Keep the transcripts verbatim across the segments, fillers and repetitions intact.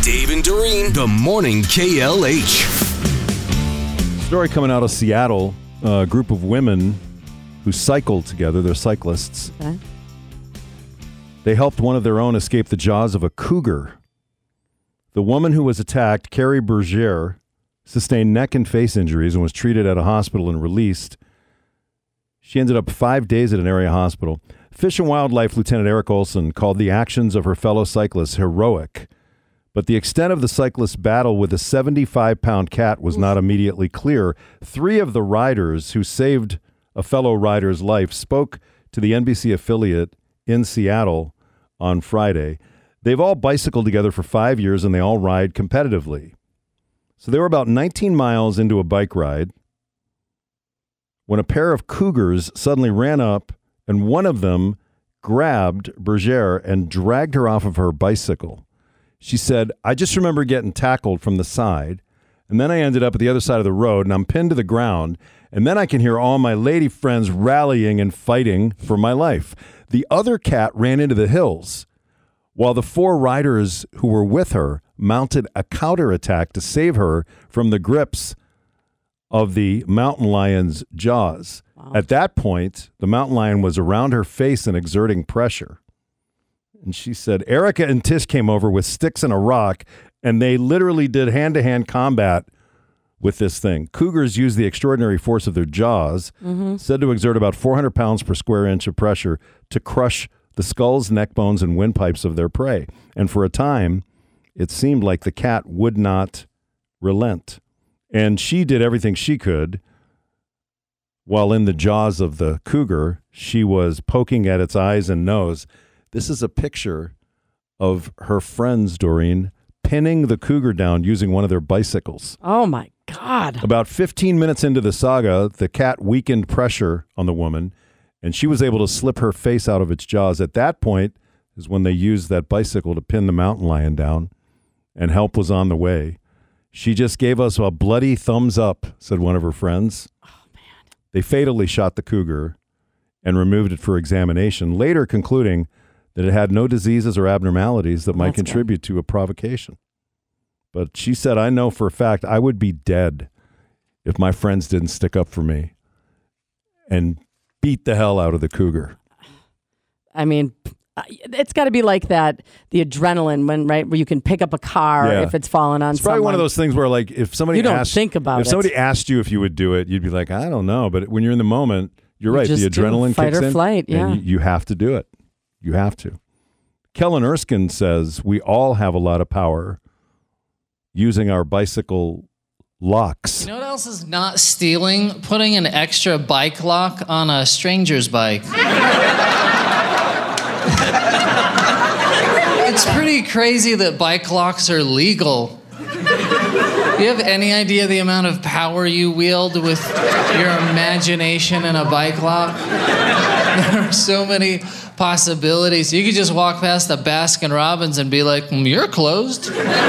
Dave and Doreen, the morning K L H. Story coming out of Seattle. A group of women who cycled together. They're cyclists. Okay. They helped one of their own escape the jaws of a cougar. The woman who was attacked, Carrie Berger, sustained neck and face injuries and was treated at a hospital and released. She ended up five days at an area hospital. Fish and Wildlife Lieutenant Eric Olson called the actions of her fellow cyclists heroic. But the extent of the cyclist's battle with a seventy-five pound cat was not immediately clear. Three of the riders who saved a fellow rider's life spoke to the N B C affiliate in Seattle on Friday. They've all bicycled together for five years and they all ride competitively. So they were about nineteen miles into a bike ride when a pair of cougars suddenly ran up and one of them grabbed Berger and dragged her off of her bicycle. She said, I just remember getting tackled from the side, and then I ended up at the other side of the road, and I'm pinned to the ground, and then I can hear all my lady friends rallying and fighting for my life. The other cat ran into the hills, while the four riders who were with her mounted a counterattack to save her from the grips of the mountain lion's jaws. Wow. At that point, the mountain lion was around her face and exerting pressure. And she said, Erica and Tish came over with sticks and a rock, and they literally did hand-to-hand combat with this thing. Cougars use the extraordinary force of their jaws, mm-hmm. said to exert about four hundred pounds per square inch of pressure, to crush the skulls, neck bones, and windpipes of their prey. And for a time, it seemed like the cat would not relent. And she did everything she could. While in the jaws of the cougar, she was poking at its eyes and nose. This is a picture of her friends, Doreen, pinning the cougar down using one of their bicycles. Oh, my God. About fifteen minutes into the saga, the cat weakened pressure on the woman, and she was able to slip her face out of its jaws. At that point is when they used that bicycle to pin the mountain lion down, and help was on the way. She just gave us a bloody thumbs up, said one of her friends. Oh, man. They fatally shot the cougar and removed it for examination, later concluding that it had no diseases or abnormalities that well, might contribute good. to a provocation. But she said, I know for a fact I would be dead if my friends didn't stick up for me and beat the hell out of the cougar. I mean, it's got to be like that, the adrenaline, when right where you can pick up a car yeah. if it's fallen on It's probably someone. one of those things where, like, if somebody you don't asked, think about if it. somebody asked you if you would do it, you'd be like, I don't know. But when you're in the moment, you're you right. Just The adrenaline fight kicks or in, flight, yeah. and you, you have to do it. You have to. Kellen Erskine says we all have a lot of power using our bicycle locks. You know what else is not stealing? Putting an extra bike lock on a stranger's bike. It's pretty crazy that bike locks are legal. Do you have any idea the amount of power you wield with your imagination in a bike lock? There are so many possibilities. You could just walk past the Baskin Robbins and be like, mm, you're closed.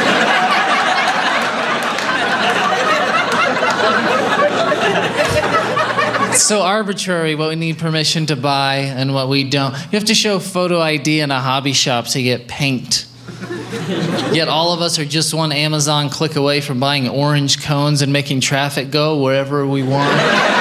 It's so arbitrary what we need permission to buy and what we don't. You have to show photo I D in a hobby shop to get paint. Yet all of us are just one Amazon click away from buying orange cones and making traffic go wherever we want.